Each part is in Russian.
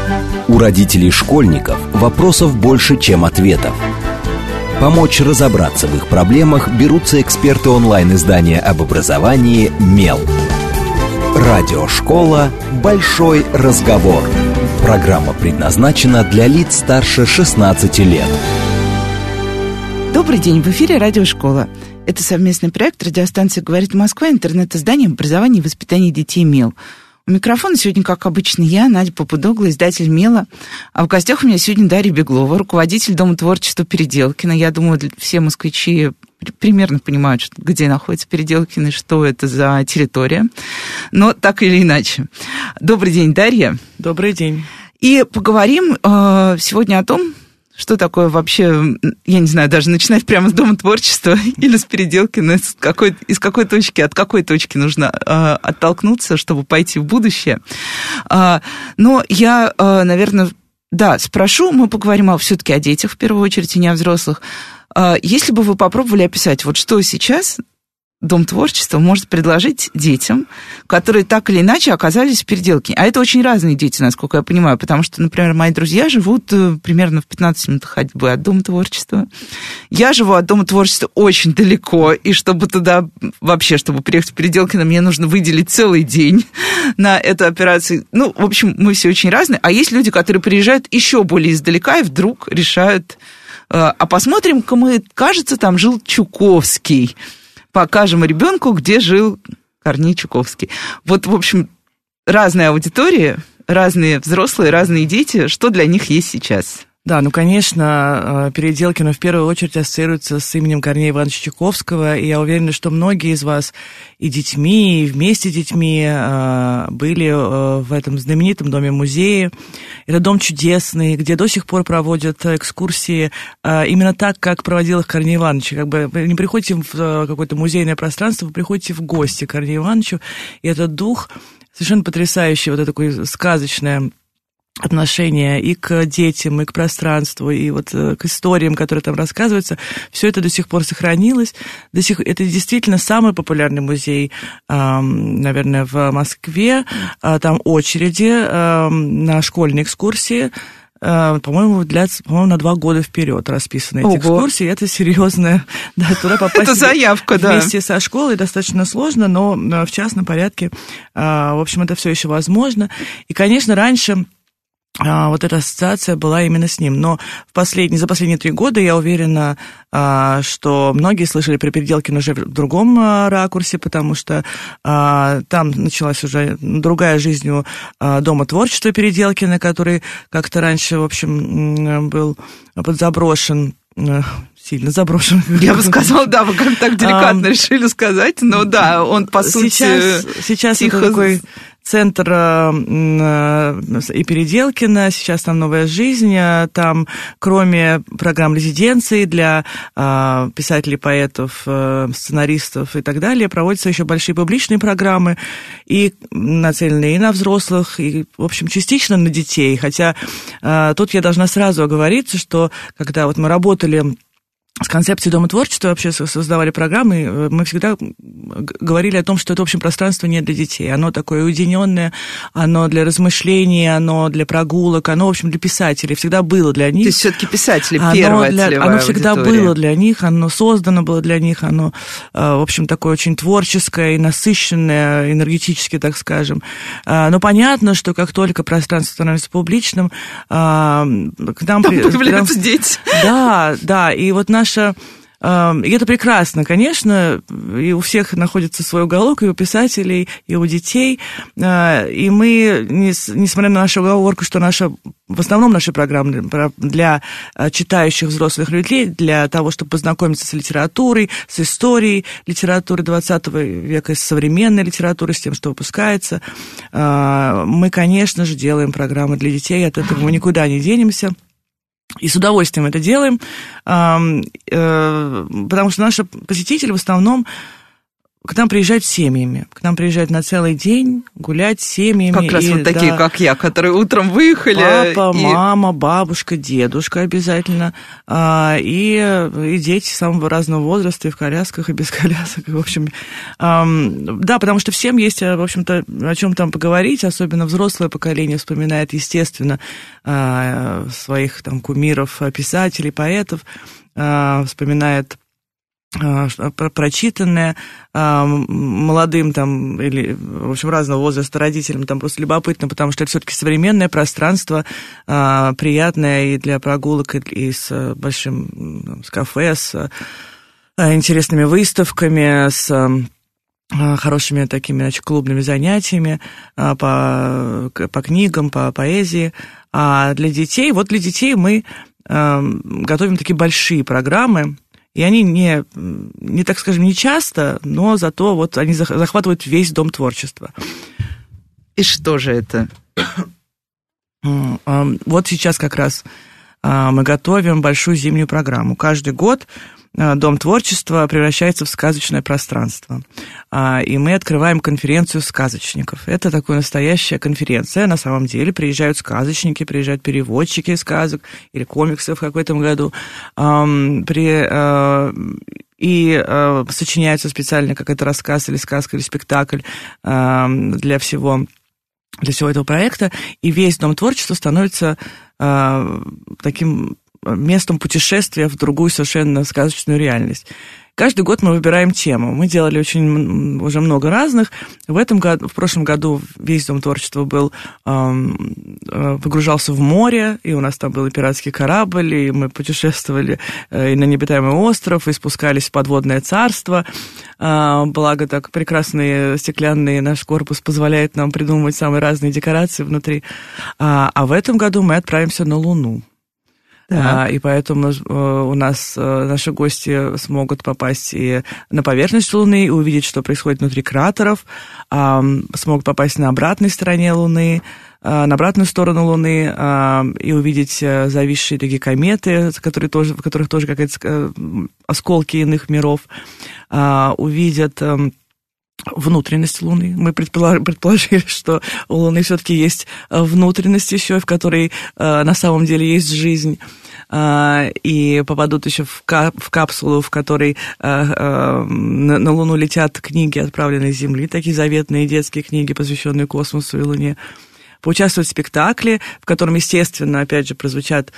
У родителей школьников вопросов больше, чем ответов. Помочь разобраться в их проблемах берутся эксперты онлайн-издания об образовании «Мел». Радиошкола «Большой разговор». Программа предназначена для лиц старше 16 лет. Добрый день, в эфире «Радиошкола». Это совместный проект радиостанции «Говорит Москва», интернет-издание образования и воспитания детей «Мел». У микрофона сегодня, как обычно, я, Надя Попудогла, издатель «Мела». А в гостях у меня сегодня Дарья Беглова, руководитель Дома творчества Переделкино. Я думаю, все москвичи примерно понимают, где находится Переделкино и что это за территория. Но так или иначе. Добрый день, Дарья. Добрый день. И поговорим сегодня о том, что такое вообще, я не знаю, даже начинать прямо с Дома творчества или с Переделкино, из какой точки, от какой точки нужно оттолкнуться, чтобы пойти в будущее. Но я, наверное, спрошу, мы поговорим все-таки о детях в первую очередь, и не о взрослых. Если бы вы попробовали описать, вот что сейчас Дом творчества может предложить детям, которые так или иначе оказались в Переделкине. А это очень разные дети, насколько я понимаю, потому что, например, мои друзья живут примерно в 15 минутах ходьбы от Дома творчества. Я живу от Дома творчества очень далеко, и чтобы туда вообще, чтобы приехать в Переделкино, мне нужно выделить целый день на эту операцию. Ну, в общем, мы все очень разные. А есть люди, которые приезжают еще более издалека и вдруг решают, а посмотрим-ка мы, кажется, там жил Чуковский. Покажем ребенку, где жил Корней Чуковский. Вот, в общем, разная аудитория, разные взрослые, разные дети. Что для них есть сейчас? Да, ну, конечно, Переделкино в первую очередь ассоциируется с именем Корнея Ивановича Чуковского, и я уверена, что многие из вас и детьми, и вместе с детьми были в этом знаменитом доме-музее. Это дом чудесный, где до сих пор проводят экскурсии именно так, как проводил их Корней Иванович. Как бы вы не приходите в какое-то музейное пространство, вы приходите в гости к Корнею Ивановичу, и этот дух совершенно потрясающий, вот это такое сказочное отношение и к детям, и к пространству, и вот к историям, которые там рассказываются, все это до сих пор сохранилось. Это действительно самый популярный музей, наверное, в Москве. Там очереди на школьные экскурсии. По-моему, на 2 года вперед расписаны эти экскурсии. Это серьезная, туда попасть. Это заявка, вместе со школой достаточно сложно, но в частном порядке, в общем, это все еще возможно. И, конечно, раньше вот эта ассоциация была именно с ним. Но за последние 3 года я уверена, что многие слышали про Переделкино уже в другом ракурсе, потому что там началась уже другая жизнь у Дома творчества Переделкино, который как-то раньше, в общем, был подзаброшен, сильно заброшен. Я бы сказала, да, вы как так деликатно решили сказать, но да, он, по сути, сейчас это такой центр и Переделкино, сейчас там новая жизнь, там кроме программ резиденции для писателей, поэтов, сценаристов и так далее, проводятся еще большие публичные программы, и нацеленные и на взрослых, и, в общем, частично на детей, хотя тут я должна сразу оговориться, что когда вот мы работали с концепцией Дома творчества, вообще создавали программы, мы всегда говорили о том, что это, в общем, пространство не для детей. Оно такое уединенное, оно для размышлений, оно для прогулок, оно, в общем, для писателей. Всегда было для них. То есть все-таки писатели первая целевая Оно всегда было для них, оно создано было для них, оно, в общем, такое очень творческое и насыщенное, энергетически, так скажем. Но понятно, что как только пространство становится публичным, к нам появляются дети. Да, и вот и это прекрасно, конечно, и у всех находится свой уголок, и у писателей, и у детей, и мы, несмотря на нашу оговорку, что в основном наши программы для читающих взрослых людей, для того, чтобы познакомиться с литературой, с историей литературы 20 века, с современной литературой, с тем, что выпускается, мы, конечно же, делаем программы для детей, от этого мы никуда не денемся. И с удовольствием это делаем, потому что наши посетители в основном к нам приезжают семьями, к нам приезжают на целый день гулять с семьями. Как раз вот такие, как я, которые утром выехали. Папа, мама, бабушка, дедушка обязательно, и дети самого разного возраста, и в колясках, и без колясок, в общем. Да, потому что всем есть, в общем-то, о чем там поговорить, особенно взрослое поколение вспоминает, естественно, своих там кумиров, писателей, поэтов, вспоминает прочитанное, молодым там, или, в общем, разного возраста родителям там просто любопытно, потому что это все-таки современное пространство, приятное и для прогулок, и с большим, с кафе, с интересными выставками, с хорошими такими, значит, клубными занятиями по книгам, по поэзии. А для детей мы готовим такие большие программы, и они не, так скажем, не часто, но зато вот они захватывают весь Дом творчества. И что же это? Вот сейчас как раз мы готовим большую зимнюю программу. Каждый год Дом творчества превращается в сказочное пространство. И мы открываем конференцию сказочников. Это такая настоящая конференция. На самом деле приезжают сказочники, приезжают переводчики сказок или комиксов в каком-то году. И сочиняется специально какой-то рассказ или сказка, или спектакль для всего этого проекта. И весь Дом творчества становится таким местом путешествия в другую совершенно сказочную реальность. Каждый год мы выбираем тему. Мы делали уже много разных. В прошлом году весь Дом творчества погружался в море, и у нас там был и пиратский корабль, и мы путешествовали и на необитаемый остров, и спускались в подводное царство. Благо, так прекрасный стеклянный наш корпус позволяет нам придумывать самые разные декорации внутри. А в этом году мы отправимся на Луну. Да. И поэтому у нас наши гости смогут попасть и на поверхность Луны, и увидеть, что происходит внутри кратеров, смогут попасть на обратной стороне Луны, на обратную сторону Луны, и увидеть зависшие такие кометы, в которых тоже какие-то осколки иных миров, увидят внутренность Луны. Мы предположили, что у Луны все-таки есть внутренность еще, в которой на самом деле есть жизнь, и попадут еще в капсулу, в которой на Луну летят книги, отправленные с Земли, такие заветные детские книги, посвященные космосу и Луне. Поучаствовать в спектакле, в котором, естественно, опять же, прозвучат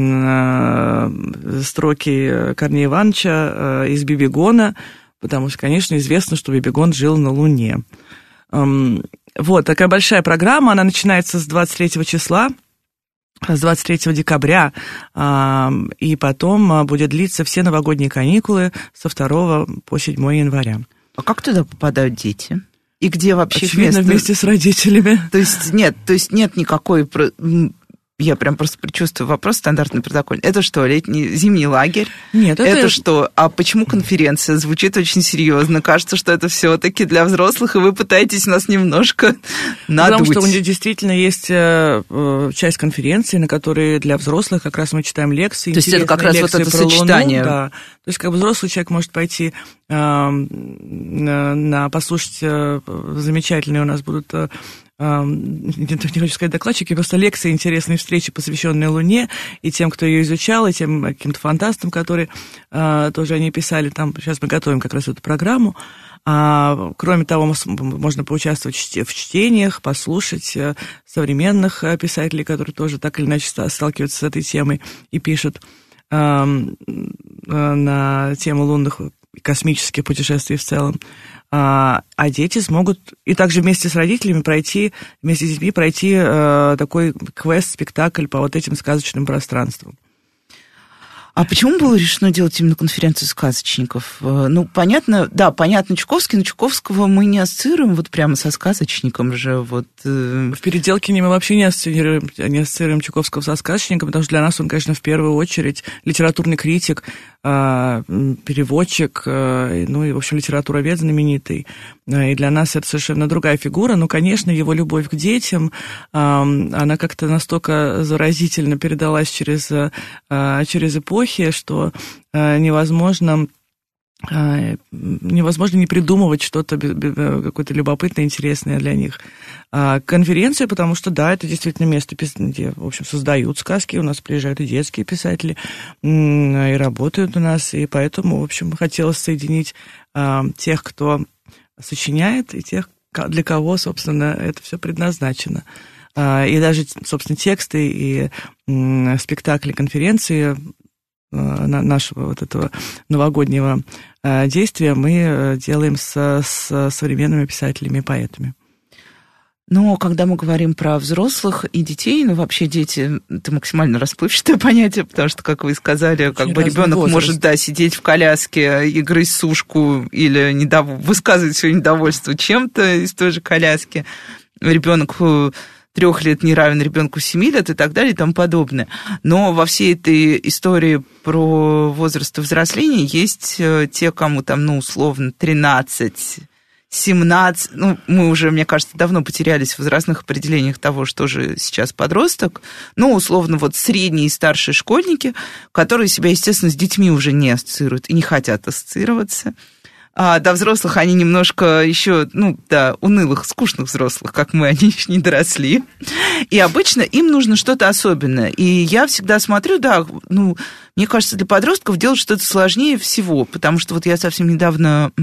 строки Корнея Ивановича из «Бибигона», потому что, конечно, известно, что Бибигон жил на Луне. Вот, такая большая программа, она начинается с 23 числа, с 23 декабря, и потом будет длиться все новогодние каникулы со 2 по 7 января. А как туда попадают дети? И где вообще очевидно, вместе с родителями. То есть нет никакой... Я прям просто предчувствую вопрос стандартный протокольный. Это что, зимний лагерь? Нет, это что? А почему конференция? Звучит очень серьезно. Кажется, что это все-таки для взрослых, и вы пытаетесь нас немножко надуть. Потому что у них действительно есть часть конференции, на которой для взрослых как раз мы читаем лекции. То есть это как раз вот это сочетание. Луну, да. То есть как бы взрослый человек может пойти послушать замечательные у нас будут... не хочу сказать докладчики, просто лекции, интересные встречи, посвященные Луне, и тем, кто ее изучал, и тем каким-то фантастам, которые тоже они писали. Там сейчас мы готовим как раз эту программу. Кроме того, можно поучаствовать в чтениях, послушать современных писателей, которые тоже так или иначе сталкиваются с этой темой и пишут на тему лунных и космических путешествий в целом. А дети смогут и также вместе с родителями вместе с детьми пройти такой квест-спектакль по вот этим сказочным пространствам. А почему было решено делать именно конференцию сказочников? Ну, понятно Чуковский, но Чуковского мы не ассоциируем вот прямо со сказочником же. Вот. В «Переделкине» мы вообще не ассоциируем Чуковского со сказочником, потому что для нас он, конечно, в первую очередь литературный критик, переводчик, ну и, в общем, литературовед знаменитый. И для нас это совершенно другая фигура, но, конечно, его любовь к детям, она как-то настолько заразительно передалась через эпохи, что невозможно невозможно не придумывать что-то какое-то любопытное, интересное для них. Конференция, потому что, да, это действительно место, где, в общем, создают сказки, у нас приезжают и детские писатели, и работают у нас, и поэтому, в общем, хотелось соединить тех, кто сочиняет, и тех, для кого, собственно, это все предназначено. И даже, собственно, тексты и спектакли, конференции нашего вот этого новогоднего действия мы делаем с современными писателями и поэтами. Но когда мы говорим про взрослых и детей, ну, вообще дети – это максимально расплывчатое понятие, потому что, как вы сказали, очень как бы ребенок может, да, сидеть в коляске и грызть сушку или высказывать свое недовольство чем-то из той же коляски. Ребенок 3 лет не равен ребенку 7 лет и так далее и тому подобное. Но во всей этой истории про возраст взросления есть те, кому там, ну, условно, 13, 17, ну, мы уже, мне кажется, давно потерялись в возрастных определениях того, что же сейчас подросток, ну, условно, вот средние и старшие школьники, которые себя, естественно, с детьми уже не ассоциируют и не хотят ассоциироваться. А до взрослых они немножко еще, ну, до унылых, скучных взрослых, как мы, они еще не доросли. И обычно им нужно что-то особенное. И я всегда смотрю, да, ну, мне кажется, для подростков делать что-то сложнее всего, потому что вот я совсем недавно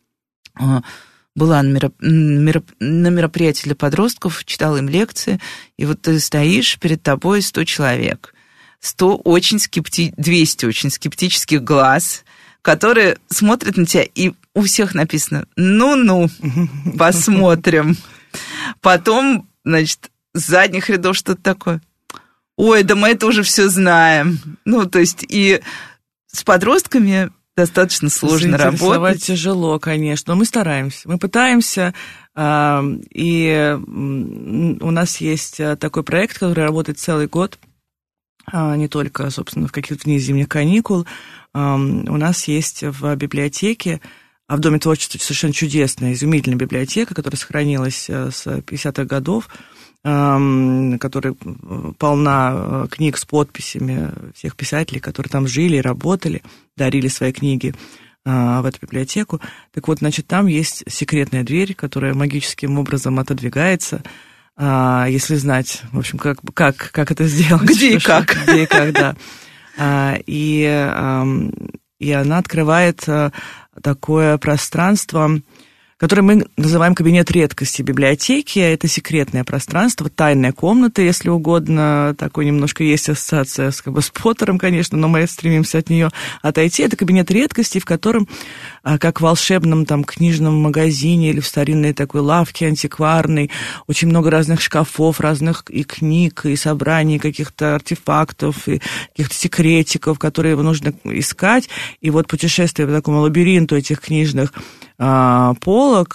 была на мероприятии для подростков, читала им лекции, и вот ты стоишь, перед тобой 100 человек, 200 очень скептических глаз, которые смотрят на тебя, и у всех написано «ну-ну, посмотрим». Потом, значит, с задних рядов что-то такое «ой, да мы это уже все знаем». Ну, то есть и с подростками достаточно сложно работать. Тяжело, конечно, но мы стараемся. Мы пытаемся, и у нас есть такой проект, который работает целый год, не только, собственно, в каких-то вне зимних каникул. У нас есть в библиотеке, в Доме творчества совершенно чудесная, изумительная библиотека, которая сохранилась с 50-х годов, которая полна книг с подписями всех писателей, которые там жили и работали, дарили свои книги в эту библиотеку. Так вот, значит, там есть секретная дверь, которая магическим образом отодвигается, если знать, в общем, как это сделать. Где и как. Где и как, да. И она открывает такое пространство, которое мы называем кабинет редкости библиотеки. Это секретное пространство, тайная комната, если угодно. Такой немножко есть ассоциация с Поттером, конечно, но мы стремимся от нее отойти. Это кабинет редкости, в котором, как в волшебном там книжном магазине или в старинной такой лавке антикварной, очень много разных шкафов, разных и книг, и собраний, каких-то артефактов, и каких-то секретиков, которые нужно искать. И вот путешествие по такому лабиринту этих книжных полок,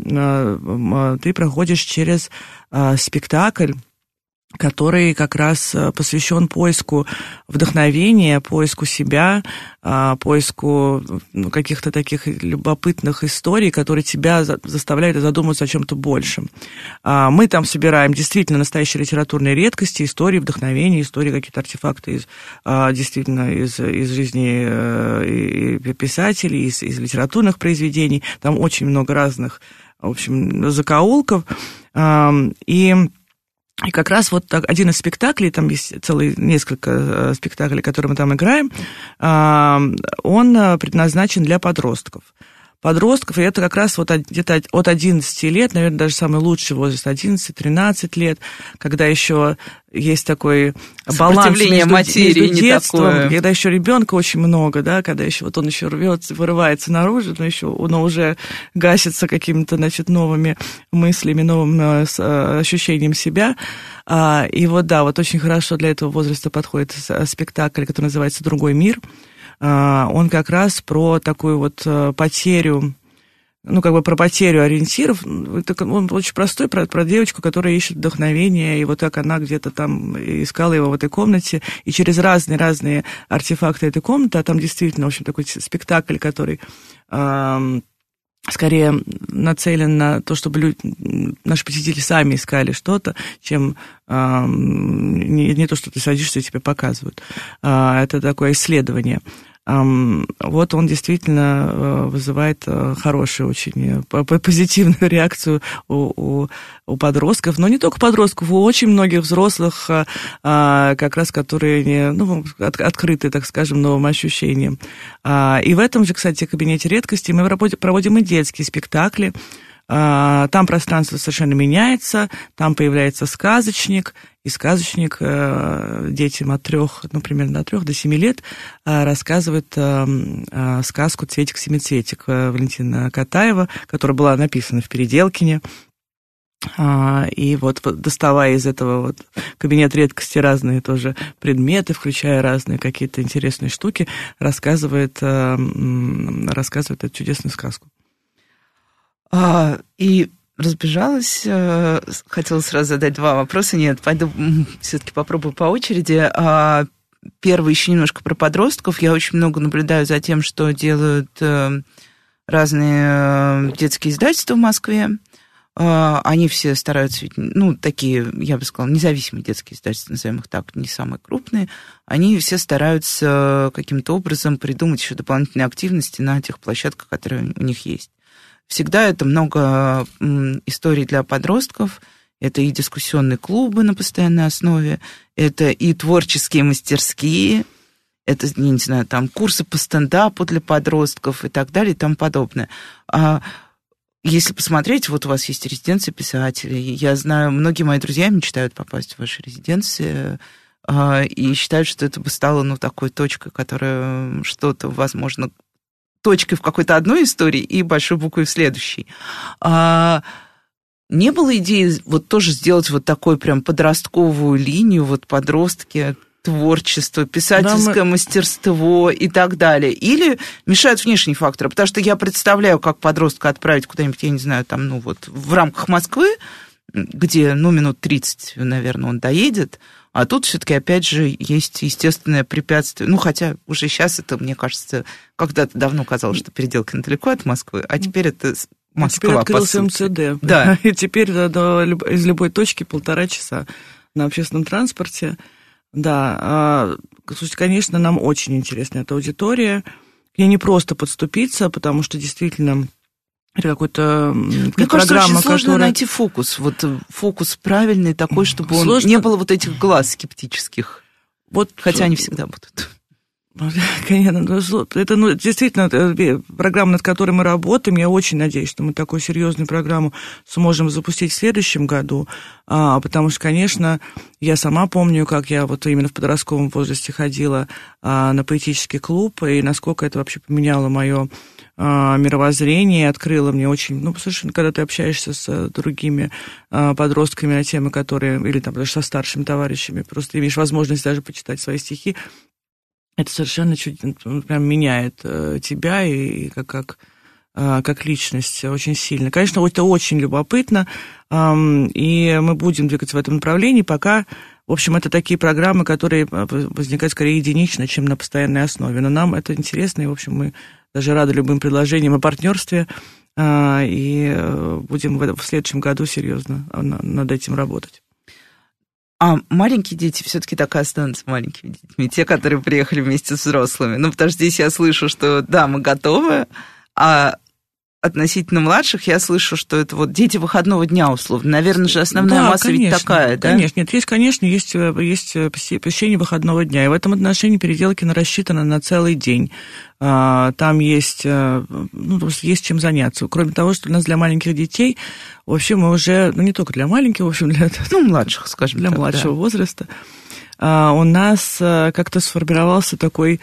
ты проходишь через спектакль, который как раз посвящен поиску вдохновения, поиску себя, поиску каких-то таких любопытных историй, которые тебя заставляют задуматься о чем-то большем. Мы там собираем действительно настоящие литературные редкости, истории вдохновения, истории какие-то артефакты действительно из жизни писателей, из литературных произведений. Там очень много разных, в общем, закоулков. И как раз вот один из спектаклей, там есть несколько спектаклей, которые мы там играем, он предназначен для подростков. И это как раз вот где-то от 11 лет, наверное, даже самый лучший возраст, 11-13 лет, когда еще есть такой баланс между детством, когда еще ребенка очень много, да, когда еще вот он еще рвется, вырывается наружу, но уже гасится какими-то, значит, новыми мыслями, новым ощущением себя. И вот, да, вот очень хорошо для этого возраста подходит спектакль, который называется «Другой мир». Он как раз про такую вот потерю, про потерю ориентиров. Он очень простой, про девочку, которая ищет вдохновение, и вот так она где-то там искала его в этой комнате, и через разные артефакты этой комнаты, а там действительно, в общем, такой спектакль, который скорее нацелен на то, чтобы наши посетители сами искали что-то, чем не то, что ты садишься и тебе показывают. Это такое исследование. Вот он действительно вызывает хорошую, очень позитивную реакцию у подростков, но не только подростков, у очень многих взрослых, как раз которые открыты, так скажем, новым ощущениям. И в этом же, кстати, кабинете редкостей мы проводим и детские спектакли. Там пространство совершенно меняется, там появляется сказочник, и сказочник детям от 3 до 7 лет рассказывает сказку «Цветик-семицветик» Валентина Катаева, которая была написана в Переделкине. И вот доставая из этого кабинета редкости разные тоже предметы, включая разные какие-то интересные штуки, рассказывает эту чудесную сказку. И разбежалась, хотела сразу задать 2 вопроса. Нет, пойду все-таки попробую по очереди. Первый еще немножко про подростков. Я очень много наблюдаю за тем, что делают разные детские издательства в Москве. Они все стараются, такие, я бы сказала, независимые детские издательства, назовем их так, не самые крупные. Они все стараются каким-то образом придумать еще дополнительные активности на тех площадках, которые у них есть. Всегда это много историй для подростков, это и дискуссионные клубы на постоянной основе, это и творческие мастерские, это, я не знаю, там курсы по стендапу для подростков и так далее и тому подобное. Если посмотреть, вот у вас есть резиденция писателей, я знаю, многие мои друзья мечтают попасть в ваши резиденции и считают, что это бы стало, такой точкой, которая что-то, возможно, точкой в какой-то одной истории и большой буквой в следующей. Не было идеи тоже сделать такой прям подростковую линию, подростки, творчество, писательское мастерство и так далее? Или мешают внешние факторы? Потому что я представляю, как подростка отправить куда-нибудь, я не знаю, там, в рамках Москвы, где, минут 30, наверное, он доедет, а тут все-таки, опять же, есть естественное препятствие. Хотя уже сейчас это, мне кажется, когда-то давно казалось, что Переделкино далеко от Москвы, а теперь это Москва, теперь открылся МЦД. Да. И теперь из любой точки 1,5 часа на общественном транспорте. Да, слушайте, конечно, нам очень интересна эта аудитория. К ней не просто подступиться, потому что действительно это какой-то Мне кажется, очень сложно найти фокус. Фокус правильный такой, чтобы он не было этих глаз скептических. Хотя они всегда будут. Конечно, это действительно программа, над которой мы работаем. Я очень надеюсь, что мы такую серьезную программу сможем запустить в следующем году, потому что, конечно, я сама помню, как я именно в подростковом возрасте ходила на поэтический клуб, и насколько это вообще поменяло мое мировоззрение, открыло мне очень, совершенно, когда ты общаешься с другими подростками на темы, которые, или там даже со старшими товарищами, просто имеешь возможность даже почитать свои стихи, это совершенно прям меняет тебя и как личность очень сильно. Конечно, это очень любопытно, и мы будем двигаться в этом направлении, пока, в общем, это такие программы, которые возникают скорее единично, чем на постоянной основе. Но нам это интересно, и, в общем, мы даже рады любым предложениям о партнерстве, и будем в следующем году серьезно над этим работать. А маленькие дети все-таки так и останутся маленькими детьми, те, которые приехали вместе с взрослыми. Потому что здесь я слышу, что да, мы готовы, а относительно младших я слышу, что это дети выходного дня, условно. Наверное же основная масса конечно, ведь такая, да? Конечно, нет, есть посещение выходного дня, и в этом отношении Переделкино рассчитано на целый день. Там есть чем заняться. Кроме того, что у нас для маленьких детей, вообще мы уже, не только для маленьких, в общем, для младших, скажем для так, младшего возраста, у нас как-то сформировался такой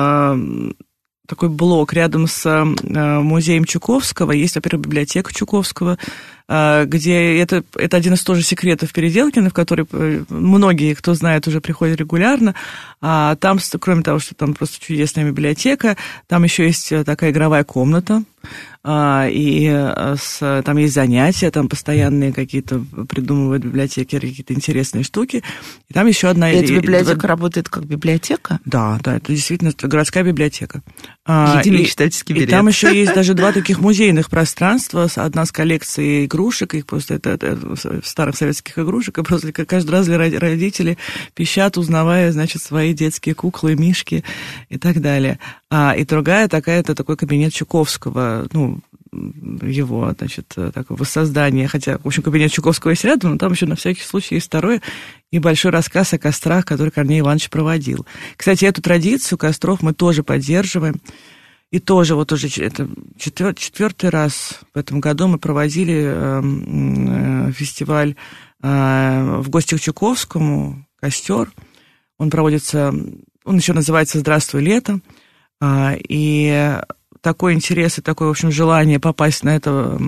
блок рядом с музеем Чуковского. Есть, во-первых, библиотека Чуковского, где это один из тоже секретов Переделкино, в который многие, кто знает, уже приходят регулярно. Там, кроме того, что там просто чудесная библиотека, там еще есть такая игровая комната, и там есть занятия, там постоянные какие-то придумывают библиотекари какие-то интересные штуки. И там еще одна... Эта библиотека работает как библиотека? Да, это действительно городская библиотека. Единый читательский билет. И там еще есть даже 2 таких музейных пространства. Одна с коллекцией игрушек, их просто это старых советских игрушек, и просто каждый раз родители пищат, узнавая, значит, свои детские куклы, мишки и так далее. И другая такая, это такой кабинет Чуковского, ну, его, значит, такое воссоздание, хотя, в общем, кабинет Чуковского есть рядом, но там еще на всякий случай есть второй и большой рассказ о кострах, который Корней Иванович проводил. Кстати, эту традицию костров мы тоже поддерживаем, и тоже вот уже это четвертый раз в этом году мы проводили фестиваль в гости к Чуковскому, «Костер». Он проводится, он еще называется «Здравствуй, лето», и такой интерес и такое, в общем, желание попасть на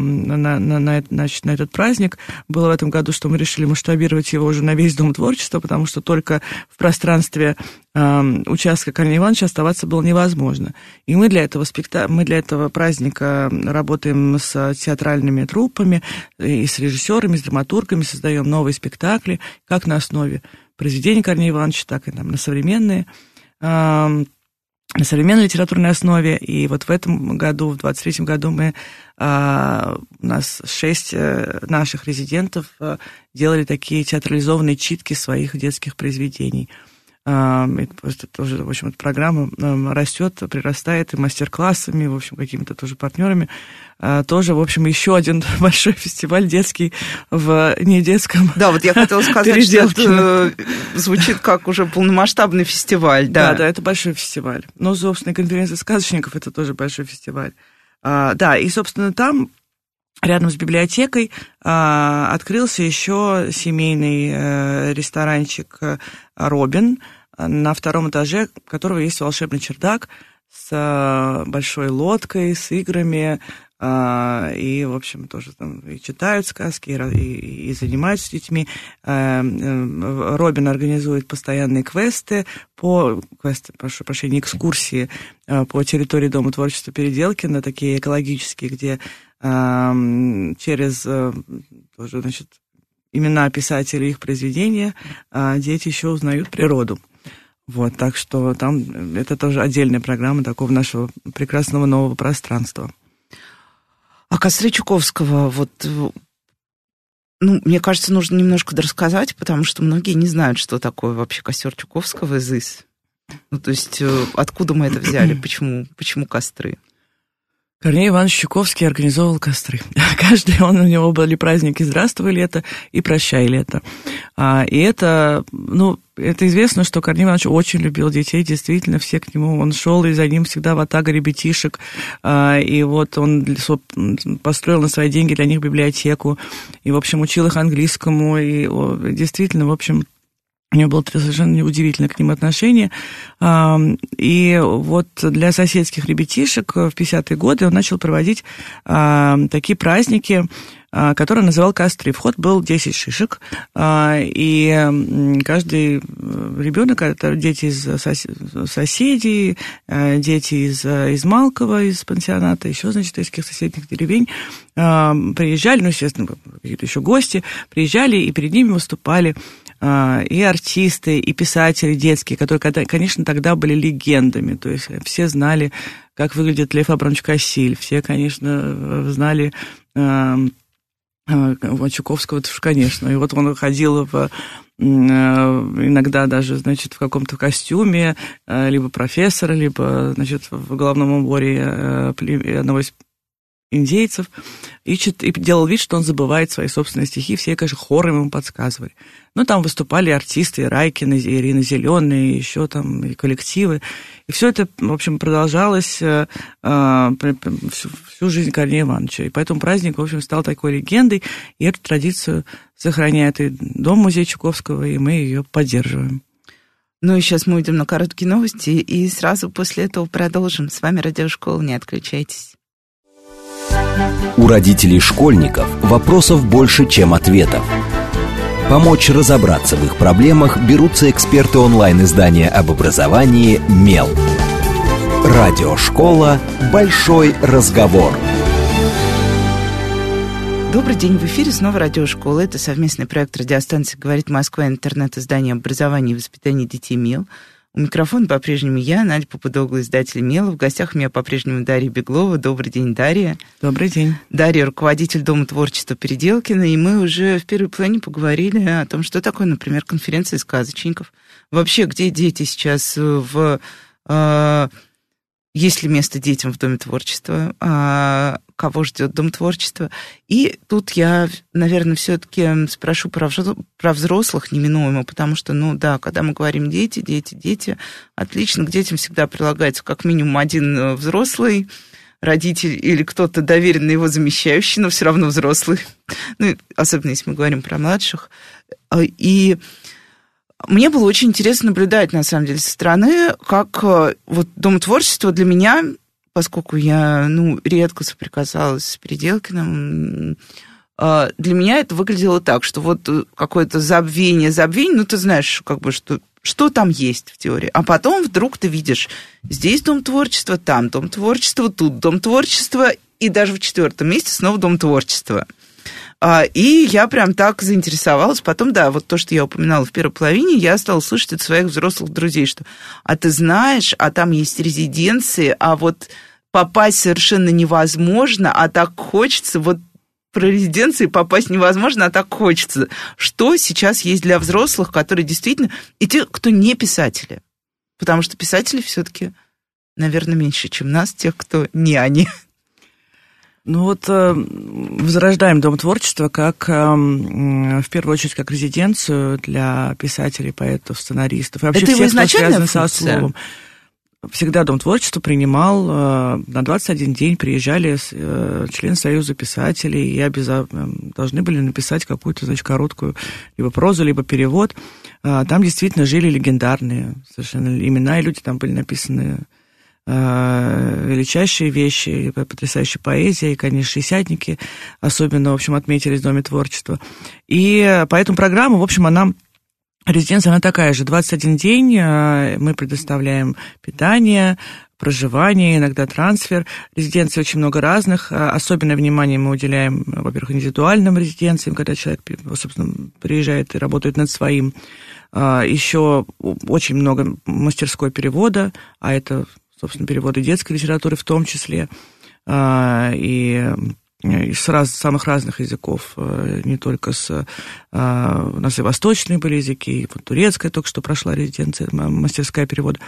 этот праздник было в этом году, что мы решили масштабировать его уже на весь Дом творчества, потому что только в пространстве участка Корнея Ивановича оставаться было невозможно. И мы для этого праздника работаем с театральными труппами, и с режиссерами, с драматургами, создаем новые спектакли, как на основе произведений Корнея Ивановича, так и на современной литературной основе. И вот в этом году, в 23-м году у нас 6 наших резидентов делали такие театрализованные читки своих детских произведений. Это просто тоже, в общем, эта программа растет, прирастает и мастер-классами, в общем, какими-то тоже партнерами. Тоже, в общем, еще один большой фестиваль детский в недетском. Да, вот я хотела сказать, что это звучит как уже полномасштабный фестиваль. Да, это большой фестиваль. Но, собственно, конференция сказочников – это тоже большой фестиваль. Да, и, собственно, там рядом с библиотекой открылся еще семейный ресторанчик «Робин», на 2-м этаже которого есть волшебный чердак с большой лодкой, с играми, и, в общем, тоже там и читают сказки, и занимаются с детьми. Робин организует постоянные экскурсии по территории Дома творчества Переделкина, такие экологические, где через тоже, значит, имена писателей и их произведения дети еще узнают природу. Вот, так что там это тоже отдельная программа такого нашего прекрасного нового пространства. А костры Чуковского, вот, ну, мне кажется, нужно немножко дорассказать, потому что многие не знают, что такое вообще костер Чуковского из ИС. Ну, то есть, откуда мы это взяли, почему костры? Корней Иванович Чуковский организовывал костры. У него были праздники «Здравствуй, лето» и «Прощай, лето». И это, ну, это известно, что Корней Иванович очень любил детей, действительно, все к нему, он шел, и за ним всегда ватага ребятишек, и вот он построил на свои деньги для них библиотеку, и, в общем, учил их английскому, и действительно, в общем, у него было совершенно удивительное к ним отношение. И вот для соседских ребятишек в 50-е годы он начал проводить такие праздники, который называл «Костры». Вход был 10 шишек, и каждый ребенок, это дети из соседей, дети из Малкова, из пансионата, еще, значит, из каких-то соседних деревень, приезжали, ну, естественно, какие-то еще гости, приезжали, и перед ними выступали и артисты, и писатели детские, которые, конечно, тогда были легендами, то есть все знали, как выглядит Лев Абрамович Кассиль, все, конечно, знали Чуковского, конечно, и вот он ходил иногда даже, значит, в каком-то костюме, либо профессора, либо, значит, в головном уборе одного из индейцев, и делал вид, что он забывает свои собственные стихи, все, конечно, хором ему подсказывали. Ну, там выступали артисты, и Райкина, и Ирина Зелёная, и еще там и коллективы. И все это, в общем, продолжалось всю жизнь Корнея Ивановича. И поэтому праздник, в общем, стал такой легендой, и эту традицию сохраняет и Дом-музей Чуковского, и мы ее поддерживаем. Ну и сейчас мы уйдем на короткие новости, и сразу после этого продолжим. С вами Радиошкола, не отключайтесь. У родителей школьников вопросов больше, чем ответов. Помочь разобраться в их проблемах берутся эксперты онлайн-издания об образовании «МЕЛ». Радиошкола «Большой разговор». Добрый день, в эфире снова Радиошкола. Это совместный проект радиостанции «Говорит Москва», интернет-издание образования и воспитания детей «МЕЛ». У микрофона по-прежнему я, Надя Попудогла, издатель «Мела». В гостях у меня по-прежнему Дарья Беглова. Добрый день, Дарья. Добрый день. Дарья – руководитель Дома творчества Переделкина, и мы уже в первой плане поговорили о том, что такое, например, конференция сказочников. Вообще, где дети сейчас есть ли место детям в Доме творчества, кого ждет Дом творчества. И тут я, наверное, все-таки спрошу про взрослых неминуемо, потому что, когда мы говорим дети, отлично, к детям всегда прилагается как минимум один взрослый, родитель или кто-то доверенный его замещающий, но все равно взрослый, особенно если мы говорим про младших. И мне было очень интересно наблюдать, на самом деле, со стороны, как вот Дом творчества для меня, поскольку я, редко соприкасалась с Переделкиным, для меня это выглядело так, что вот какое-то забвение, ты знаешь, что там есть в теории. А потом вдруг ты видишь, здесь Дом творчества, там Дом творчества, тут Дом творчества, и даже в 4-м месте снова Дом творчества. И я прям так заинтересовалась. Потом, вот то, что я упоминала в первой половине, я стала слышать от своих взрослых друзей, что ты знаешь, там есть резиденции, вот попасть совершенно невозможно, так хочется, про резиденции попасть невозможно, а так хочется. Что сейчас есть для взрослых, которые действительно... И те, кто не писатели. Потому что писатели все-таки, наверное, меньше, чем нас, тех, кто не они. Возрождаем Дом творчества как, в первую очередь, как резиденцию для писателей, поэтов, сценаристов. И вообще это всех, его изначальная кто связан со словом. Всегда Дом творчества принимал, на 21 день приезжали члены Союза писателей и должны были написать какую-то, короткую либо прозу, либо перевод. Там действительно жили легендарные совершенно имена, и люди там были написаны... величайшие вещи, потрясающая поэзия, и, конечно, шестидесятники особенно, в общем, отметились в Доме творчества. И поэтому программа, в общем, резиденция, она такая же. 21 день мы предоставляем питание, проживание, иногда трансфер. Резиденций очень много разных. Особенное внимание мы уделяем, во-первых, индивидуальным резиденциям, когда человек, собственно, приезжает и работает над своим. Еще очень много мастерской перевода, это, собственно, переводы детской литературы в том числе, и с самых разных языков, не только у нас и восточные были языки, и турецкая только что прошла резиденция, мастерская перевода.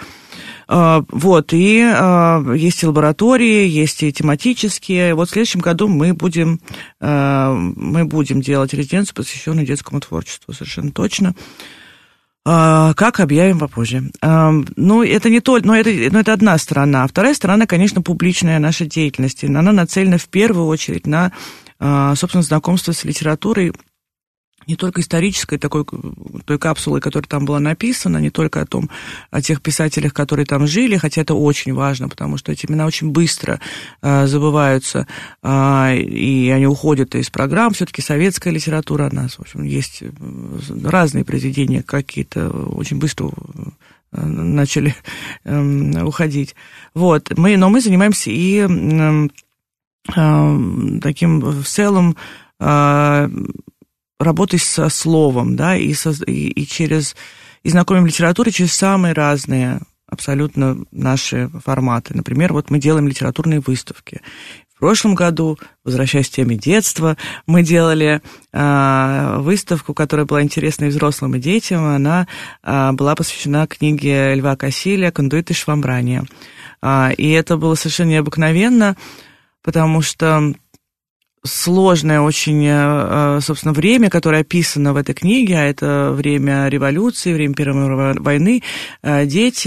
И есть и лаборатории, есть и тематические. В следующем году мы будем делать резиденцию, посвященную детскому творчеству, совершенно точно. Как объявим попозже. Это не то, это одна сторона. Вторая сторона, конечно, публичная наша деятельность. Она нацелена в первую очередь на, собственно, знакомство с литературой, не только исторической, той капсулой, которая там была написана, не только о тех писателях, которые там жили, хотя это очень важно, потому что эти имена очень быстро забываются, и они уходят из программ. Все-таки советская литература, у нас, в общем, есть разные произведения, какие-то очень быстро начали уходить. Но мы занимаемся и таким в целом работой со словом, и знакомим литературу через самые разные абсолютно наши форматы. Например, мы делаем литературные выставки. В прошлом году, возвращаясь к теме детства, мы делали выставку, которая была интересна и взрослым, и детям. Она была посвящена книге Льва Кассиля «Кондуит и швамбрание». И это было совершенно необыкновенно, потому что сложное очень, собственно, время, которое описано в этой книге, а это время революции, время Первой мировой войны. Дети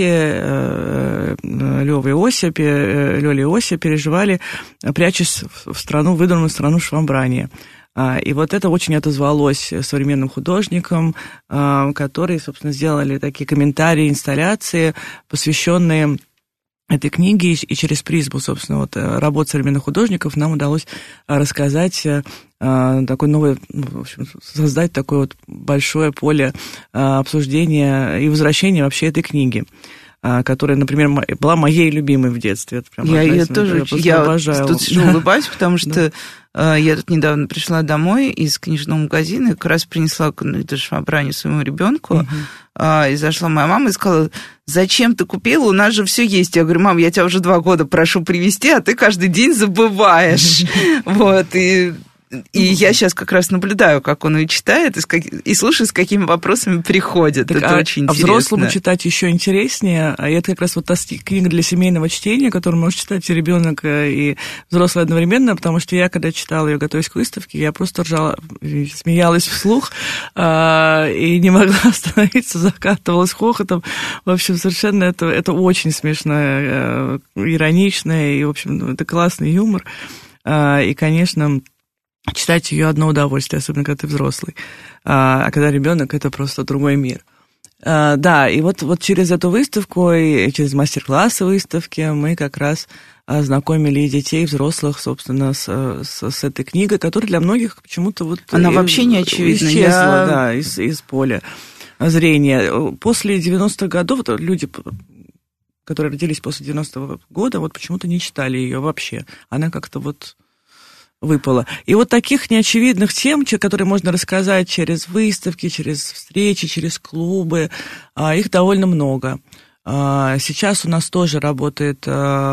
Лёля и Ося переживали, прячась в страну, выдуманную страну швамбрания. И это очень отозвалось современным художникам, которые, собственно, сделали такие комментарии, инсталляции, посвященные этой книги, и через призму, собственно, работ современных художников нам удалось рассказать такое новое, в общем, создать такое большое поле обсуждения и возвращения вообще этой книги. которая, например, была моей любимой в детстве. Это прям я тоже обожаю. Тут сижу, улыбаюсь, потому что я тут недавно пришла домой из книжного магазина, и как раз принесла эту швабрань своему ребенку, и зашла моя мама и сказала: зачем ты купила, у нас же все есть. Я говорю: мам, я тебя уже 2 года прошу привезти, а ты каждый день забываешь. Вот, и я сейчас как раз наблюдаю, как он ее читает, и слушаю, с какими вопросами приходит. Так, это очень интересно. А взрослому читать еще интереснее. А это как раз вот та книга для семейного чтения, которую может читать и ребенок, и взрослый одновременно, потому что я, когда читала ее, готовясь к выставке, я просто ржала, смеялась вслух, и не могла остановиться, закатывалась хохотом. В общем, совершенно это очень смешно, иронично, и, в общем, это классный юмор. И, конечно, читать ее одно удовольствие, особенно когда ты взрослый. А когда ребенок, это просто другой мир. Да, и вот через эту выставку и через мастер-классы выставки мы как раз знакомили и детей, и взрослых, собственно, с этой книгой, которая для многих почему-то вот... Она вообще не очевидна. Исчезла, да, из поля зрения. После 90-х годов вот люди, которые родились после 90-го года, вот почему-то не читали ее вообще. Она как-то вот выпала. И вот таких неочевидных тем, которые можно рассказать через выставки, через встречи, через клубы, их довольно много. Сейчас у нас тоже работает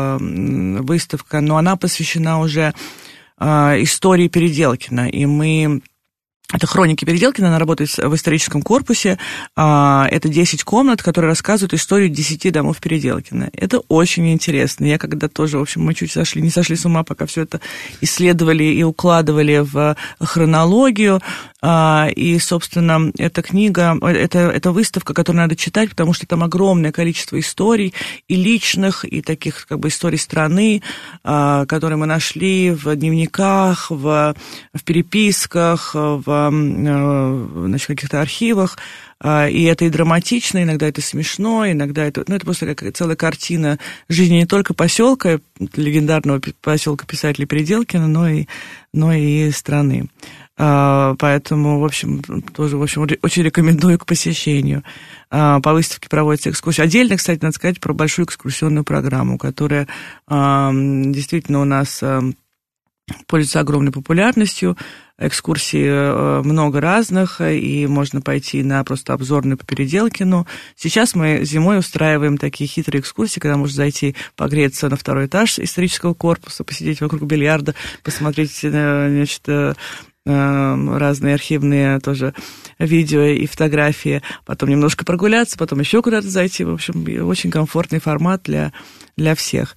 выставка, но она посвящена уже истории Переделкина, и мы... Это хроники Переделкина, она работает в историческом корпусе. Это 10 комнат, которые рассказывают историю 10 домов Переделкина. Это очень интересно. Я когда тоже, в общем, мы чуть не сошли с ума, пока все это исследовали и укладывали в хронологию. И, собственно, эта книга, это выставка, которую надо читать, потому что там огромное количество историй, и личных, и таких как бы историй страны, которые мы нашли в дневниках, в переписках, в каких-то архивах. И это и драматично, иногда это смешно, иногда это... это просто как целая картина жизни не только поселка, легендарного поселка писателя Переделкина, но и страны. Поэтому, в общем, тоже, очень рекомендую к посещению. По выставке проводятся экскурсии. Отдельно, кстати, надо сказать про большую экскурсионную программу, которая действительно у нас пользуется огромной популярностью. Экскурсий много разных, и можно пойти на просто обзорную по Переделкину. Сейчас мы зимой устраиваем такие хитрые экскурсии, когда можно зайти погреться на 2-й этаж исторического корпуса, посидеть вокруг бильярда, посмотреть, значит, разные архивные тоже видео и фотографии, потом немножко прогуляться, потом еще куда-то зайти. В общем, очень комфортный формат для всех.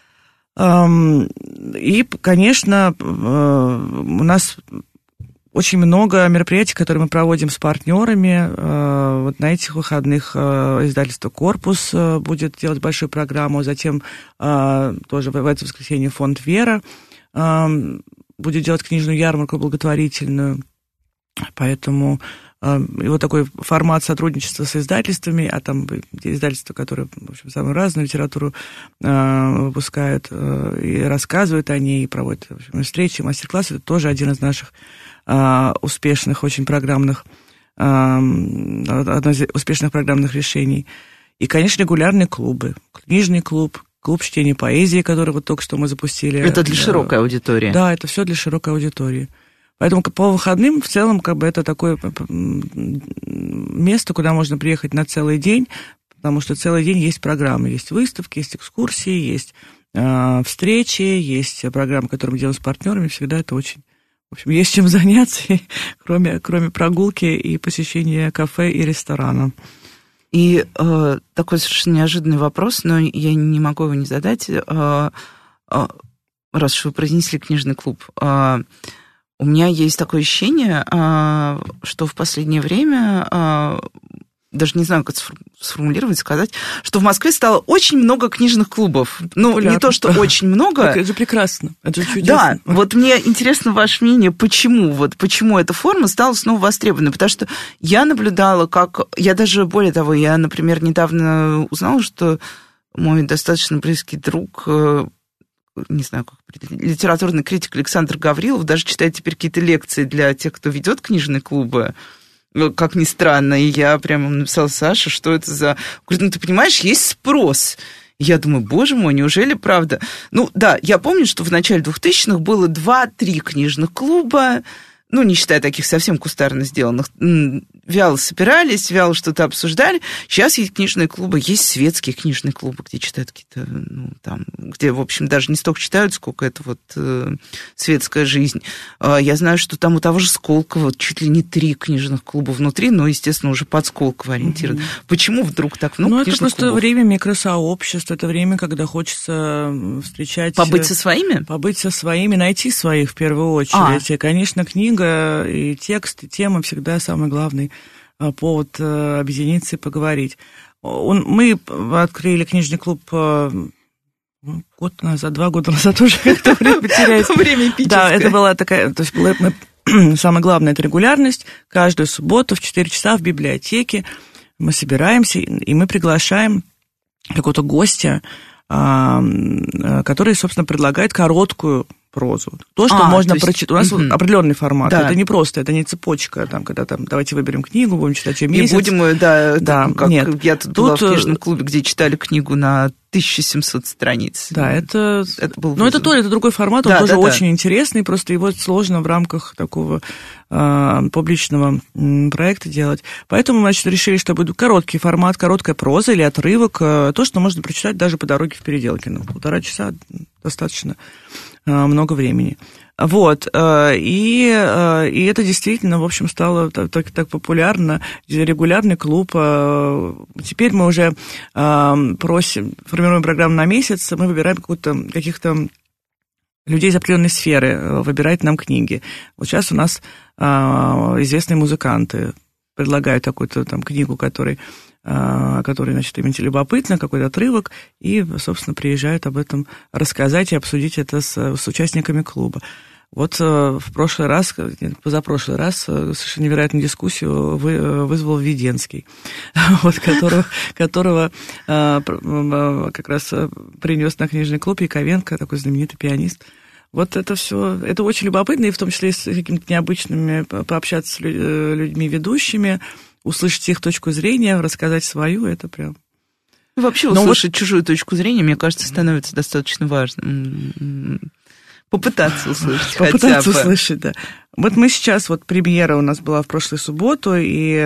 И, конечно, у нас очень много мероприятий, которые мы проводим с партнерами. Вот на этих выходных издательство «Корпус» будет делать большую программу. Затем тоже в это воскресенье фонд «Вера» будет делать книжную ярмарку благотворительную. Поэтому и вот такой формат сотрудничества с издательствами, а там издательства, которые, в общем, самую разную литературу выпускают и рассказывают о ней, и проводят, в общем, встречи, мастер-классы. Это тоже один из наших успешных, очень программных, одно из успешных программных решений. И, конечно, регулярные клубы. Книжный клуб чтения поэзии, который вот только что мы запустили. Это для широкой аудитории. Да, это все для широкой аудитории. Поэтому по выходным в целом как бы это такое место, куда можно приехать на целый день, потому что целый день есть программы, есть выставки, есть экскурсии, есть встречи, есть программы, которые мы делаем с партнерами. Всегда это очень... В общем, есть чем заняться, кроме прогулки и посещения кафе и ресторана. И такой совершенно неожиданный вопрос, но я не могу его не задать, раз уж вы произнесли книжный клуб. У меня есть такое ощущение, что в последнее время, даже не знаю, как сформулировать, сказать, что в Москве стало очень много книжных клубов. Ну, популярно. Не то, что очень много. Это же прекрасно, это же чудесно. Да, вот мне интересно ваше мнение, почему эта форма стала снова востребованной. Потому что я наблюдала, я даже, более того, я, например, недавно узнала, что мой достаточно близкий друг... не знаю, как литературный критик Александр Гаврилов даже читает теперь какие-то лекции для тех, кто ведет книжные клубы. как ни странно. И я прямо написала: Саша, что это за... Говорит, ну ты понимаешь, есть спрос. Я думаю, боже мой, неужели правда? Ну да, я помню, что в начале 2000-х было 2-3 книжных клуба, ну, не считая таких совсем кустарно сделанных, вяло собирались, вяло что-то обсуждали. Сейчас есть книжные клубы, есть светские книжные клубы, где читают какие-то, ну, там, где, в общем, даже не столько читают, сколько это вот светская жизнь. Я знаю, что там у того же Сколково чуть ли не 3 книжных клуба внутри, но, естественно, уже под Сколково ориентированы. Почему вдруг так много книжных клубов? Это просто время микросообщества, это время, когда хочется встречать... Побыть со своими? Побыть со своими, найти своих в первую очередь. И, конечно, книга и текст, и тема всегда самый главный повод объединиться и поговорить. Мы открыли книжный клуб год назад, 2 года назад уже, как-то время теряется. Время эпическое. Да, это была такая... То есть самое главное – это регулярность. Каждую субботу в 4 часа в библиотеке мы собираемся, и мы приглашаем какого-то гостя, который, собственно, предлагает короткую прозу. То, что можно прочитать. У нас определенный формат. Да. Это не просто, это не цепочка, там, когда там, давайте выберем книгу, будем читать ее месяц. И будем, да, как нет. Я тут была в книжном клубе, где читали книгу на 1700 страниц. Да, это был но это другой формат, он тоже очень интересный, просто его сложно в рамках такого публичного проекта делать. Поэтому, значит, решили, что будет короткий формат, короткая проза или отрывок, то, что можно прочитать даже по дороге в Переделкино. 1,5 часа достаточно много времени. Вот, и это действительно, в общем, стало так популярно, регулярный клуб. Теперь мы уже формируем программу на месяц, мы выбираем каких-то людей из определенной сферы, выбирать нам книги. Вот сейчас у нас известные музыканты предлагают какую-то там книгу, который, значит, им любопытно, какой-то отрывок, и, собственно, приезжают об этом рассказать и обсудить это с участниками клуба. Вот в позапрошлый раз совершенно невероятную дискуссию вызвал Введенский, вот, которого как раз принес на книжный клуб Яковенко, такой знаменитый пианист. Вот это все, это очень любопытно, и в том числе с какими-то необычными, пообщаться с людьми ведущими, услышать их точку зрения, рассказать свою, это прям... Вообще услышать чужую точку зрения, мне кажется, становится достаточно важным. Попытаться услышать хотя бы. Попытаться услышать, да. Вот мы сейчас, премьера у нас была в прошлую субботу, и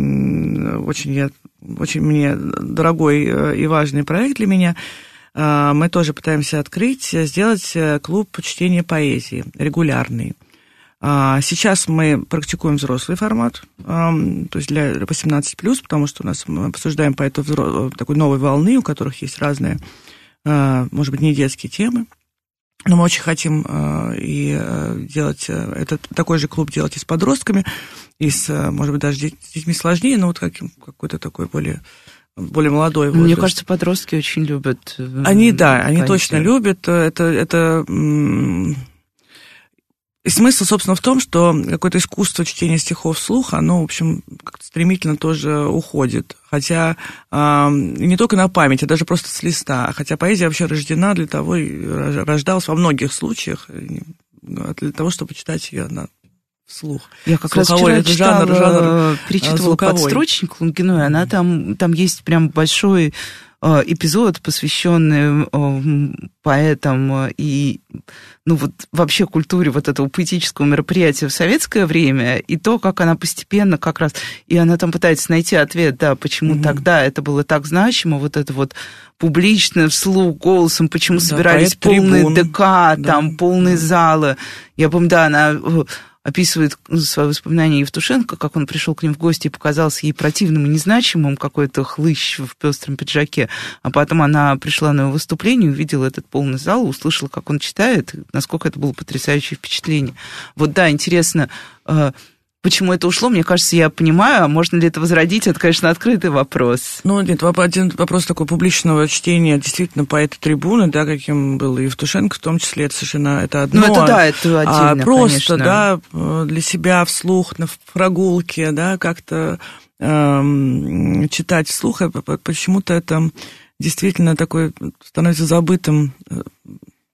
очень мне дорогой и важный проект для меня. Мы тоже пытаемся сделать клуб чтения поэзии, регулярный. Сейчас мы практикуем взрослый формат, то есть для 18+, потому что мы обсуждаем поэтов такой новой волны, у которых есть разные, может быть, не детские темы. Но мы очень хотим делать такой же клуб делать и с подростками, и может быть, даже с детьми сложнее, но какой-то такой более молодой возраст. Мне кажется, подростки очень любят. Они точно любят. Это и смысл, собственно, в том, что какое-то искусство чтения стихов вслух, оно, в общем, как-то стремительно тоже уходит. Хотя не только на память, а даже просто с листа. Хотя поэзия вообще рождена для того, и рождалась во многих случаях для того, чтобы читать ее вслух. Я как раз вчера перечитывала подстрочник Лунгиной, она там есть прям большой эпизод, посвященный поэтам и вообще культуре этого поэтического мероприятия в советское время, и то, как она постепенно как раз... И она там пытается найти ответ, да, почему тогда это было так значимо, это публично, вслух, голосом, почему собирались полные ДК, там полные залы. Я помню, да, она... описывает свои воспоминания Евтушенко, как он пришел к ним в гости и показался ей противным и незначимым, какой-то хлыщ в пестром пиджаке. А потом она пришла на его выступление, увидела этот полный зал, услышала, как он читает, насколько это было потрясающее впечатление. Вот да, интересно, почему это ушло, мне кажется, я понимаю, а можно ли это возродить, это, конечно, открытый вопрос. Нет, один вопрос такой публичного чтения, действительно, поэта-трибуны, да, каким был и Евтушенко, в том числе, это совершенно, это одно. Это отдельно, просто, конечно. Да, для себя вслух, на прогулке, да, как-то читать вслух, почему-то это действительно такой становится забытым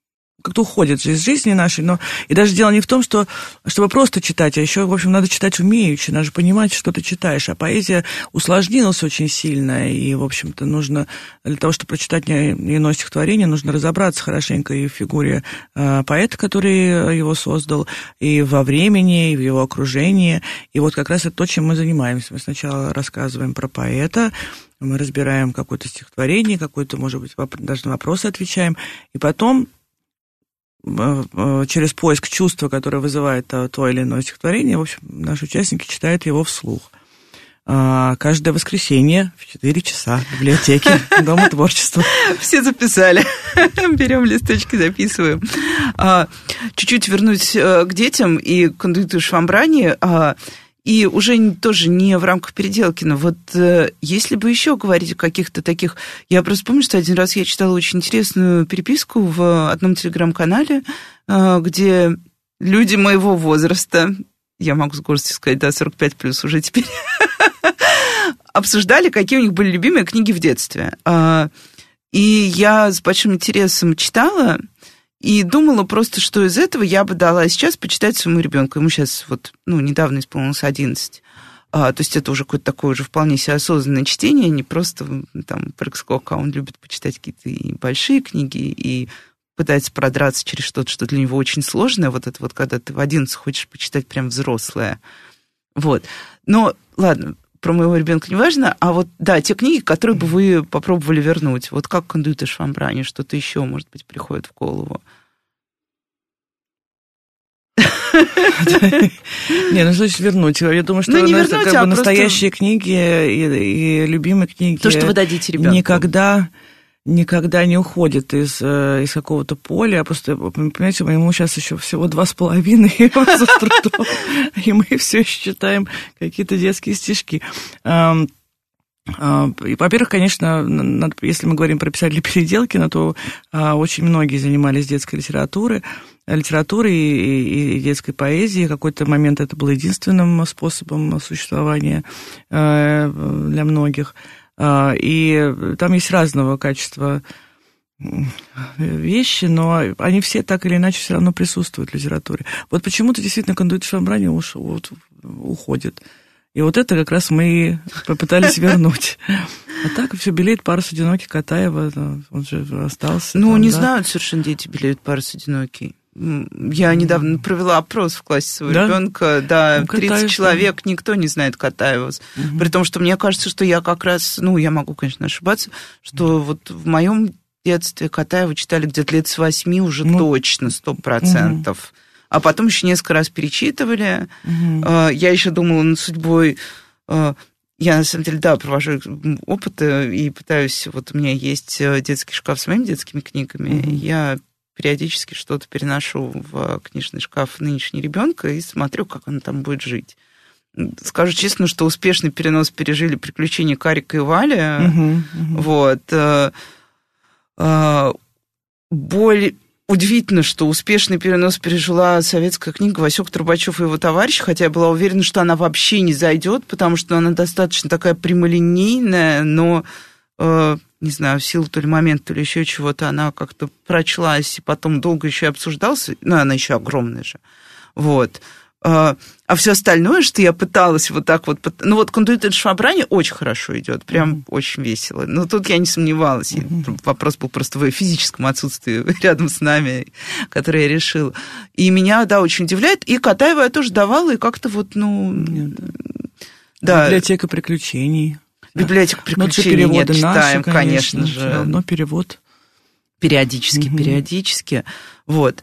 как-то уходит из жизни нашей, но и даже дело не в том, чтобы просто читать, а еще, в общем, надо читать умеючи, надо же понимать, что ты читаешь, а поэзия усложнилась очень сильно, и, в общем-то, нужно, для того, чтобы прочитать иное стихотворение, нужно разобраться хорошенько и в фигуре поэта, который его создал, и во времени, и в его окружении, и вот как раз это то, чем мы занимаемся. Мы сначала рассказываем про поэта, мы разбираем какое-то стихотворение, какой-то, может быть, даже на вопросы отвечаем, и потом через поиск чувства, которое вызывает то или иное стихотворение, в общем, наши участники читают его вслух. Каждое воскресенье в 4 часа в библиотеке Дома творчества. Все записали. Берем листочки, записываем. Чуть-чуть вернусь к детям и к кондуиту Швамбрани. И уже тоже не в рамках переделки, но вот если бы еще говорить о каких-то таких... Я просто помню, что один раз я читала очень интересную переписку в одном телеграм-канале, где люди моего возраста, я могу с гордостью сказать, да, 45 плюс уже теперь, обсуждали, какие у них были любимые книги в детстве. И я с большим интересом читала, и думала просто, что из этого я бы дала сейчас почитать своему ребенку. Ему сейчас вот, недавно исполнилось 11. То есть это уже какое-то такое уже вполне себе осознанное чтение, не просто там прыг-скок, а он любит почитать какие-то и большие книги, и пытается продраться через что-то, что для него очень сложное. Вот это вот, когда ты в 11 хочешь почитать прям взрослое. Вот. Но, ладно, про моего ребенка не важно, а вот, да, те книги, которые бы вы попробовали вернуть. Вот как кондуиты Швамбрани, что-то еще, может быть, приходит в голову. Не, что значит вернуть? Я думаю, что настоящие книги и любимые книги... То, что вы дадите ребенку. Никогда не уходит из какого-то поля. Просто, понимаете, ему сейчас еще всего 2,5, и мы все еще читаем какие-то детские стишки. И, во-первых, конечно, если мы говорим про писателей Переделкина, то очень многие занимались детской литературой и детской поэзией. В какой-то момент это было единственным способом существования для многих. И там есть разного качества вещи, но они все так или иначе все равно присутствуют в литературе. Вот почему-то действительно кондуит Швамбрани уходит. И вот это как раз мы попытались вернуть. А так все белеет парус одинокий Катаева, он же остался. Не знают совершенно дети, белеют парус одинокий. Я недавно провела опрос в классе своего ребенка, 30 человек, никто не знает Катаева. При том, что мне кажется, что я как раз, я могу, конечно, ошибаться, что вот в моем детстве Катаева читали где-то лет с 8 уже точно, 100%. А потом еще несколько раз перечитывали. Я еще думала над судьбой. Я, на самом деле, провожу опыты и пытаюсь... Вот у меня есть детский шкаф с моими детскими книгами. Я периодически что-то переношу в книжный шкаф нынешнего ребенка и смотрю, как он там будет жить. Скажу честно, что успешный перенос пережили «Приключения Карика и Вали». Вот. Удивительно, что успешный перенос пережила советская книга «Васек Трубачев и его товарищи», хотя я была уверена, что она вообще не зайдет, потому что она достаточно такая прямолинейная, но, не знаю, в силу то ли момента, то ли еще чего-то, она как-то прочлась и потом долго еще обсуждалась, она еще огромная же, вот. А все остальное, что я пыталась вот так вот... кондуит Швамбрани очень хорошо идет, прям очень весело. Но тут я не сомневалась. Вопрос был просто в физическом отсутствии рядом с нами, которое я решила. И меня, очень удивляет. И Катаева я тоже давала, и как-то Библиотека приключений. Библиотека приключений нет, читаем, конечно же. Но перевод. Периодически. Вот.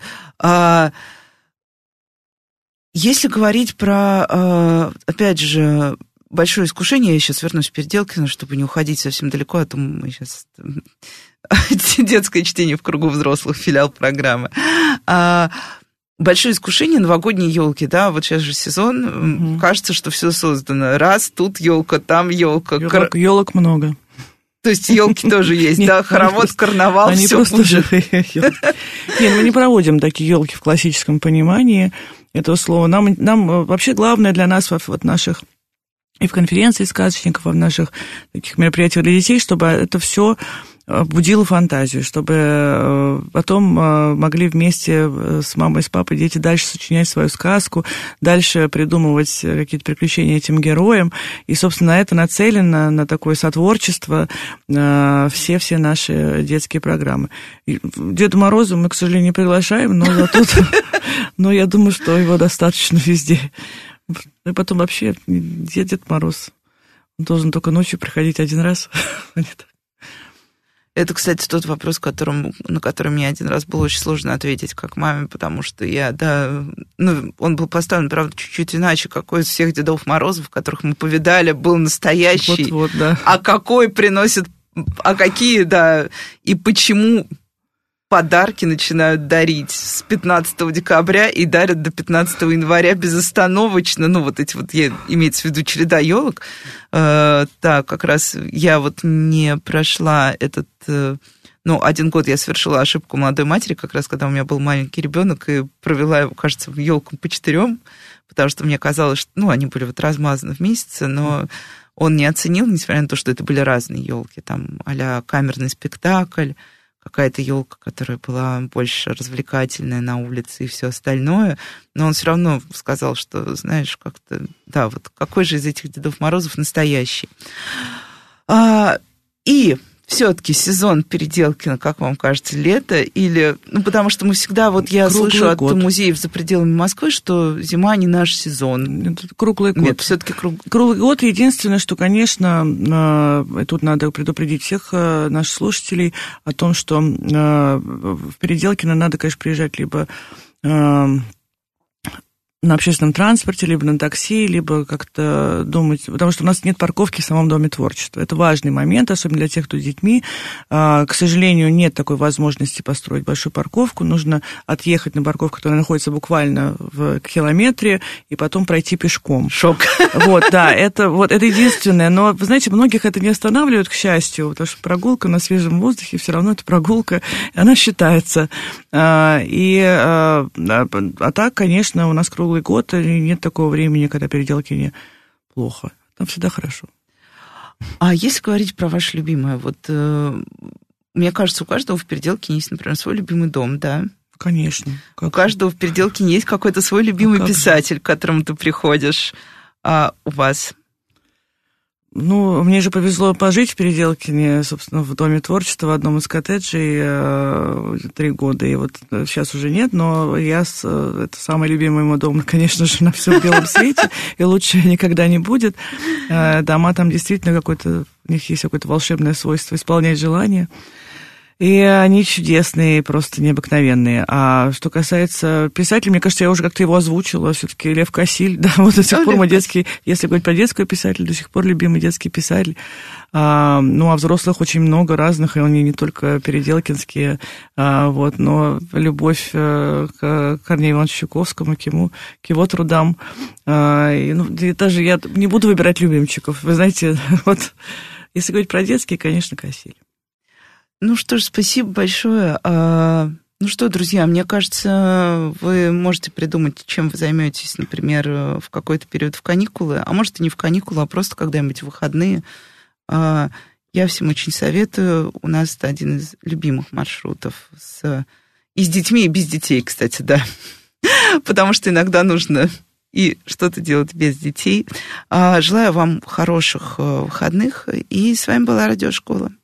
Если говорить про, опять же, большое искушение, я сейчас вернусь в Переделкино, чтобы не уходить совсем далеко, а то мы сейчас... Детское чтение в кругу взрослых, филиал программы. Большое искушение — новогодние елки, вот сейчас же сезон, кажется, что все создано. Раз, тут елка, там елка. Елок много. То есть елки тоже есть, хоровод, карнавал, они все просто живые елки. Нет, мы не проводим такие елки в классическом понимании этого слова. Нам вообще главное для нас в наших и в конференции сказочников, и в наших таких мероприятиях для детей, чтобы это все будило фантазию, чтобы потом могли вместе с мамой и с папой дети дальше сочинять свою сказку, дальше придумывать какие-то приключения этим героям. И, собственно, на это нацелено, на такое сотворчество все наши детские программы. И Деда Мороза мы, к сожалению, не приглашаем, но я думаю, что его достаточно везде. И потом вообще Дед Мороз должен только ночью приходить один раз. Это, кстати, тот вопрос, на который мне один раз было очень сложно ответить как маме, потому что он был поставлен, правда, чуть-чуть иначе. Какой из всех Дедов Морозов, которых мы повидали, был настоящий, да. А какие, да, и почему подарки начинают дарить с 15 декабря и дарят до 15 января безостановочно. Имеется в виду череда елок. Как раз я не прошла этот... 1 год я совершила ошибку молодой матери, как раз когда у меня был маленький ребенок, и провела его, кажется, елку по 4, потому что мне казалось, что они были размазаны в месяце, но он не оценил, несмотря на то, что это были разные елки, там а-ля камерный спектакль, какая-то елка, которая была больше развлекательная на улице и все остальное, но он все равно сказал, что, знаешь, как-то, да, какой же из этих Дедов Морозов настоящий. И все-таки сезон Переделкино, как вам кажется, лето или... потому что мы всегда... я слышу от музеев за пределами Москвы, что зима не наш сезон. Это круглый год. Нет, все-таки круглый год. Единственное, что, конечно, тут надо предупредить всех наших слушателей о том, что в Переделкино надо, конечно, приезжать либо... на общественном транспорте, либо на такси, либо как-то думать, потому что у нас нет парковки в самом Доме творчества. Это важный момент, особенно для тех, кто с детьми. К сожалению, нет такой возможности построить большую парковку. Нужно отъехать на парковку, которая находится буквально в километре, и потом пройти пешком. Шок. Это единственное. Но, вы знаете, многих это не останавливает, к счастью, потому что прогулка на свежем воздухе, все равно это прогулка, она считается. А так, конечно, у нас круглый год, и нет такого времени, когда Переделкине плохо. Там всегда хорошо. А если говорить про ваше любимое, мне кажется, у каждого в Переделкине есть, например, свой любимый дом, да? Конечно. У каждого в Переделкине есть какой-то свой любимый писатель, к которому ты приходишь. А у вас? Мне же повезло пожить в Переделкине, собственно, в Доме творчества, в одном из коттеджей 3 года. И сейчас уже нет, но это самый любимый мой дом, конечно же, на всем белом свете, и лучше никогда не будет. Дома там действительно у них есть какое-то волшебное свойство исполнять желания. И они чудесные, просто необыкновенные. А что касается писателей, мне кажется, я уже как-то его озвучила, все-таки Лев Косиль, да, до сих пор мой детский, если говорить про детского писателя, до сих пор любимый детский писатель. А взрослых очень много разных, и они не только переделкинские, но любовь к Корнею Ивановичу Чуковскому, к его трудам. Даже я не буду выбирать любимчиков. Вы знаете, если говорить про детские, конечно, Косиль. Что ж, спасибо большое. Друзья, мне кажется, вы можете придумать, чем вы займетесь, например, в какой-то период в каникулы, а может и не в каникулы, а просто когда-нибудь в выходные. Я всем очень советую. У нас это один из любимых маршрутов и с детьми, и без детей, кстати, да. Потому что иногда нужно и что-то делать без детей. Желаю вам хороших выходных. И с вами была Радиошкола.